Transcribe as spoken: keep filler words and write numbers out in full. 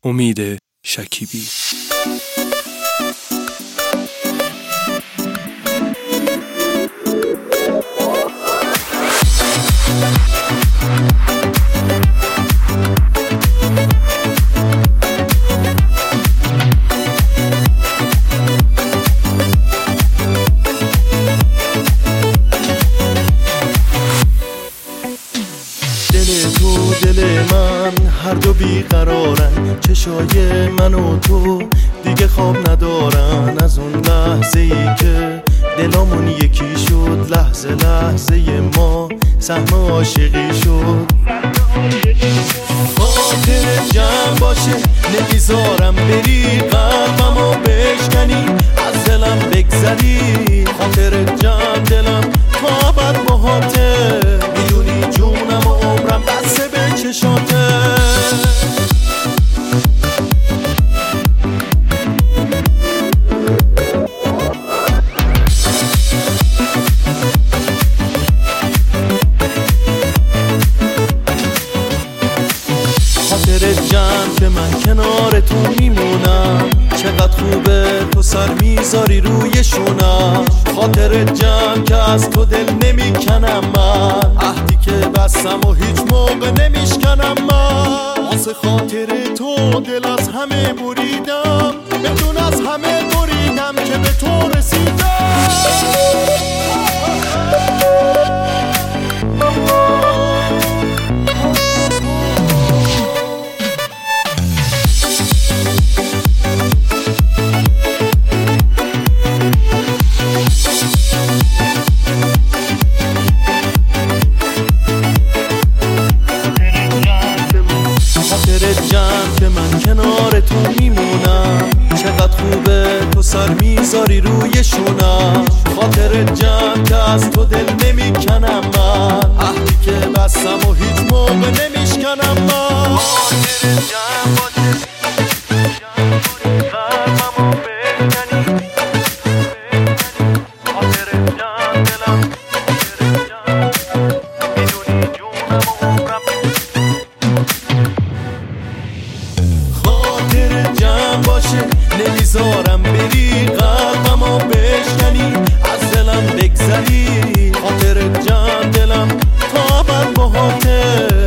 امید شکیبی. دل من هر دو بیقرارن، چشای من و تو دیگه خواب ندارن. از اون لحظه ای که دلامون یکی شد، لحظه لحظه ما سهم عاشقی شد. خاطر جمع باشه نمیذارم بری، قلبمو بشکنی از دلم بگذری. خاطر جمع دلم تا ابد باهاته، میدونی جونم و عمرم بسته به چشاته. خاطر جمع که من کنار تو میمونم، چقدر خوبه تو سر میذاری روی شونم. خاطر جمع که از تو دل نمیکنم من، عهدی که بستم و هیچ موقع نمیشکنم من. واسه خاطر تو دل از همه بریدم، بدون از همه بریدم که به تو رسیدم. جمع که من کنار تو میمونم، چقدر خوبه تو سر میذاری روی شونم. خاطر جمع که از تو دل نمیکنم من، عهدی که بستم و هیچ موقع نمیشکنم من. خاطر جمع باشه قلبمو بشکنی، خاطر جمع دلم میدونی جونم و عمرم. جمع باشه نمیذارم بری، قلبمو بشکنی از دلم بگذری. خاطر جمع دلم تا ابد باهاته،